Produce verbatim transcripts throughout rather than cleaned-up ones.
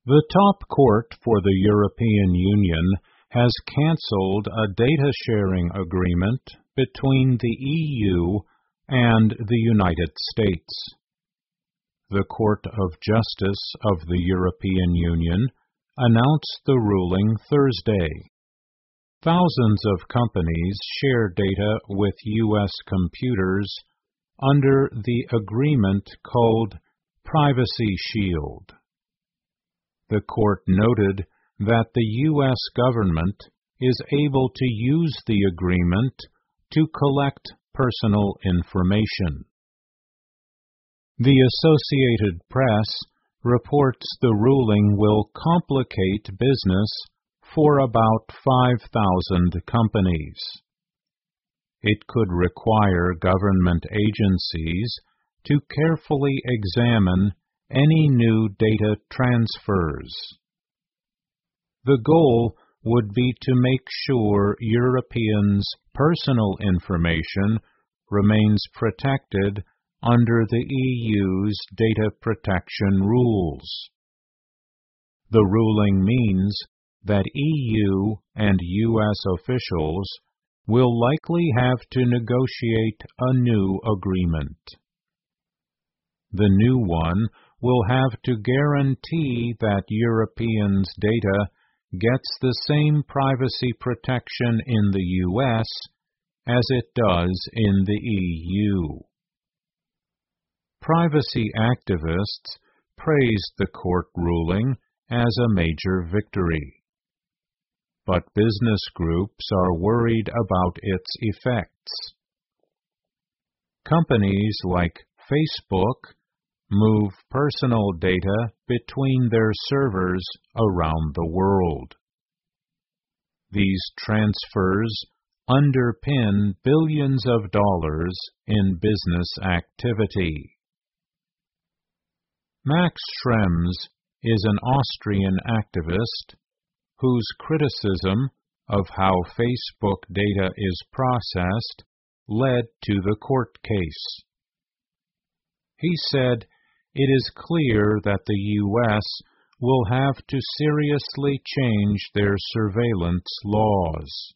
The top court for the European Union has cancelled a data-sharing agreement between the E U and the United States. The Court of Justice of the European Union announced the ruling Thursday. Thousands of companies share data with U S computers under the agreement called Privacy Shield. The court noted that the U S government is able to use the agreement to collect personal information. The Associated Press reports the ruling will complicate business for about five thousand companies. It could require government agencies to carefully examine any new data transfers. The goal would be to make sure Europeans' personal information remains protected under the E U's data protection rules. The ruling means that E U and U S officials will likely have to negotiate a new agreement. The new one will have to guarantee that Europeans' data gets the same privacy protection in the U S as it does in the E U. Privacy activists praised the court ruling as a major victory. But business groups are worried about its effects. Companies like Facebook move personal data between their servers around the world. These transfers underpin billions of dollars in business activity. Max Schrems is an Austrian activist whose criticism of how Facebook data is processed led to the court case. He said, "It is clear that the U S will have to seriously change their surveillance laws."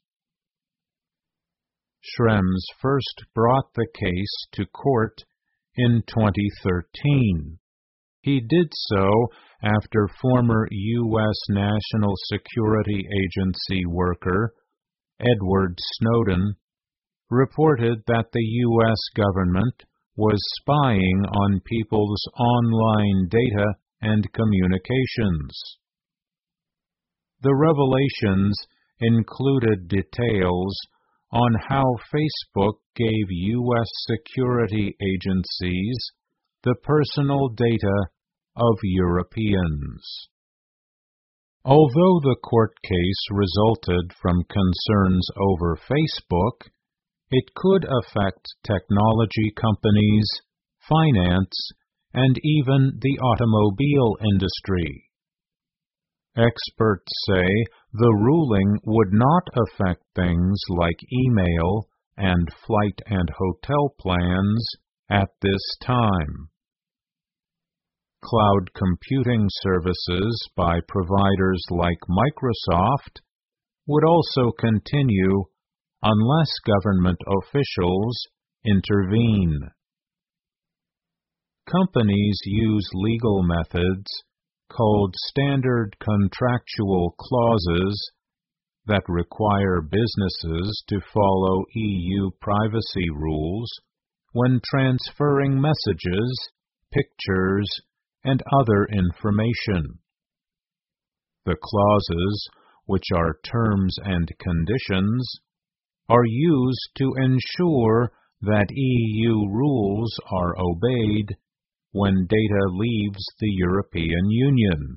Schrems first brought the case to court in twenty thirteen. He did so after former U S National Security Agency worker Edward Snowden reported that the U S government was spying on people's online data and communications. The revelations included details on how Facebook gave U S security agencies the personal data of Europeans. Although the court case resulted from concerns over Facebook, it could affect technology companies, finance, and even the automobile industry. Experts say the ruling would not affect things like email and flight and hotel plans at this time. Cloud computing services by providers like Microsoft would also continue unless government officials intervene. Companies use legal methods called standard contractual clauses that require businesses to follow E U privacy rules when transferring messages, pictures, and other information. The clauses, which are terms and conditions, are used to ensure that E U rules are obeyed when data leaves the European Union.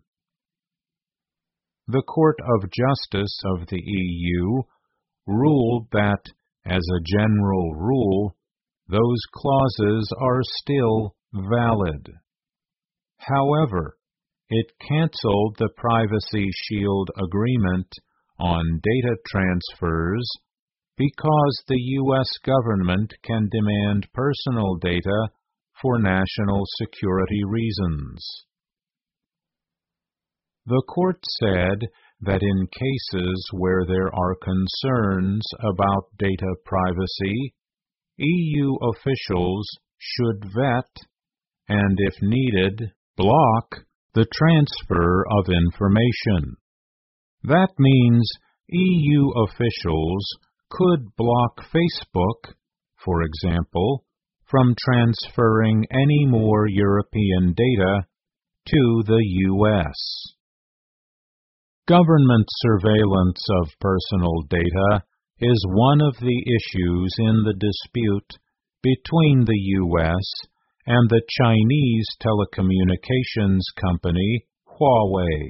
The Court of Justice of the E U ruled that, as a general rule, those clauses are still valid. However, it cancelled the Privacy Shield agreement on data transfers because the U S government can demand personal data for national security reasons. The court said that in cases where there are concerns about data privacy, E U officials should vet and, if needed, block the transfer of information. That means E U officials could block Facebook, for example, from transferring any more European data to the U S. Government surveillance of personal data is one of the issues in the dispute between the U S and the Chinese telecommunications company Huawei.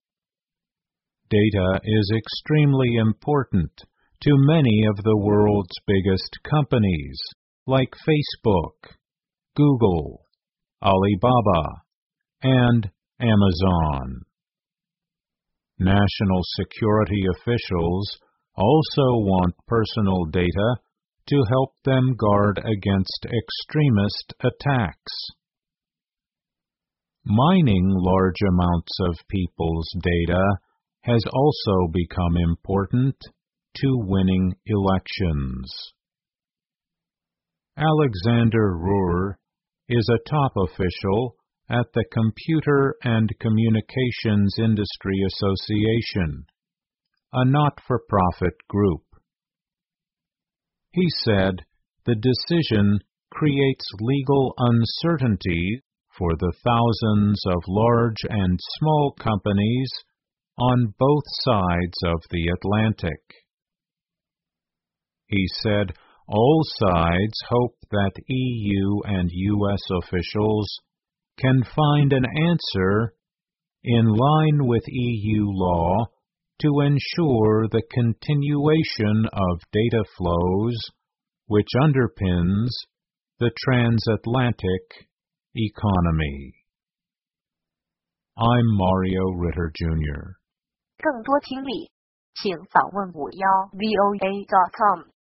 Data is extremely important to many of the world's biggest companies, like Facebook, Google, Alibaba, and Amazon. National security officials also want personal data to help them guard against extremist attacks. Mining large amounts of people's data has also become important to winning elections. Alexander Ruhr is a top official at the Computer and Communications Industry Association, a not-for-profit group. He said the decision creates legal uncertainty for the thousands of large and small companies on both sides of the Atlantic. He said all sides hope that E U and U S officials can find an answer in line with E U law to ensure the continuation of data flows which underpins the transatlantic economy. I'm Mario Ritter Junior 更多听力，请访问五幺 V O A dot com。